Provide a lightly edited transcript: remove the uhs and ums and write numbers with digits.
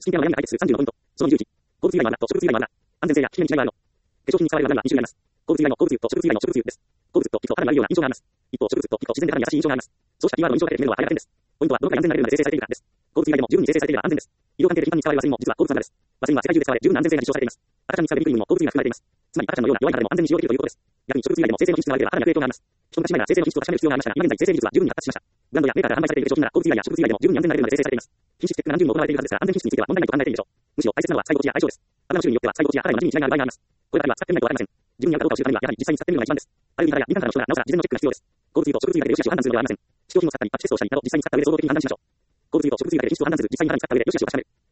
スキンケアの悩みが解決する35ポイント。その20期。鉱物由来の穴と植物由来の穴。安全性や危険に違いがあるの。化粧品に使われる穴には2種類あります。鉱物由来の鉱物油と植物由来の植物油です。鉱物と皮膚と肌に悪いような印象があります。一方、植物と皮膚と自然で肌に優しい印象があります。そうしたキーワードの印象だけで決めるのは大変です。ポイントはどのくらい安全なレベルまで生成されているかです。鉱物以外でも十分に生成されていれば安全です。医療関係で頻繁に使われるワセリンも実は鉱物の穴です。ワセリンは世界中で使われ十分な安全性が実証されています。赤ちゃんに使うベビークリームにも鉱物油が含まれています。つまり赤ちゃんのような弱い体でも安全に使用できるということです。逆に植物由来でも生成の品質が悪ければ肌に悪影響があります。一昔前なら生成の品質を確かめる必要がありましたが、今現在生成技術は十分に発達しました。ブランドやメーカーから販売されている化粧品なら鉱物由来や植物由来でも十分に安全なレベルまで生成されています。品質チェックが何十も行われているはずですが、安全品質については問題ないと考えているでしょう。むしろ大切なのは使い心地や相性です。油の種類によっては使い心地や肌に馴染みに違いがある場合があります。こればかりは使ってみないとわかりません。自分に合うかどうかを知るためにはやはり実際に使ってみるのが一番です。アレルギー肌や敏感肌の人ならなおさら事前のチェックが必要です。鉱物油と植物由来で良し悪しを判断するのではありません。試供品を使ったりパッチテストをしたりなど実際に使った上で総合的に判断しましょう。鉱物油と植物由来で品質を判断する実際に肌に使った上で良し悪しを確かめる。